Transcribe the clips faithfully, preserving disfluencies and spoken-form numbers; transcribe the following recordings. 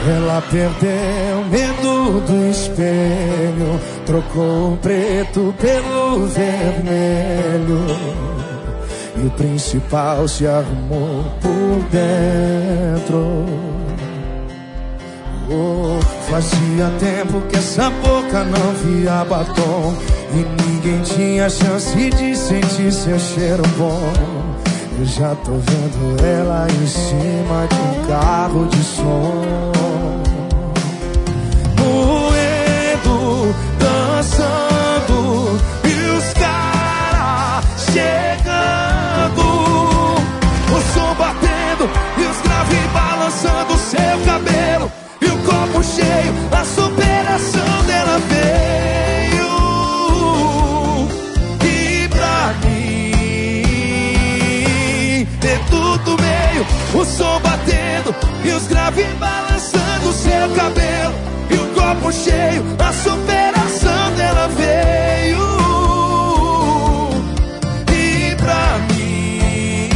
Ela perdeu medo do espelho, trocou o preto pelo vermelho, e o principal se arrumou por dentro. Oh, fazia tempo que essa boca não via batom, e ninguém tinha chance de sentir seu cheiro bom. Eu já tô vendo ela em cima de um carro de som, moendo, dançando, e os caras chegando, o som batendo e os graves balançando seu cabelo, e o copo cheio, a superação dela veio. E pra mim, ter tudo meio, o som batendo e os graves balançando seu cabelo, e o copo cheio, a superação dela veio. E pra mim,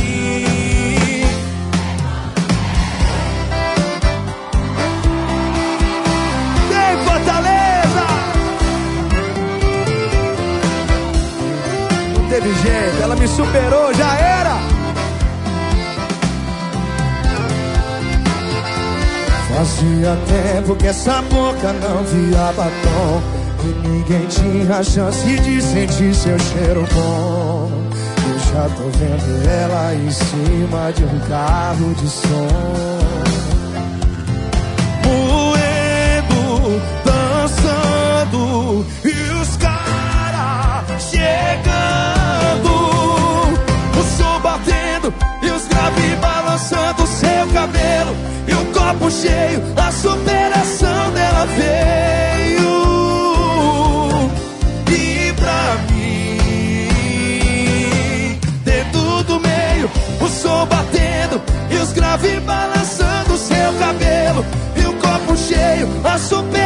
tem Fortaleza, não teve jeito, ela me superou, já era. Fazia tempo que essa boca não via batom, e ninguém tinha chance de sentir seu cheiro bom. Eu já tô vendo ela em cima de um carro de som, moendo, dançando, e os caras chegando, o som batendo e os graves balançando seu cabelo, e o copo cheio, a superação dela veio. E pra mim, dentro do meio, o som batendo e os graves balançando seu cabelo, e o copo cheio, a superação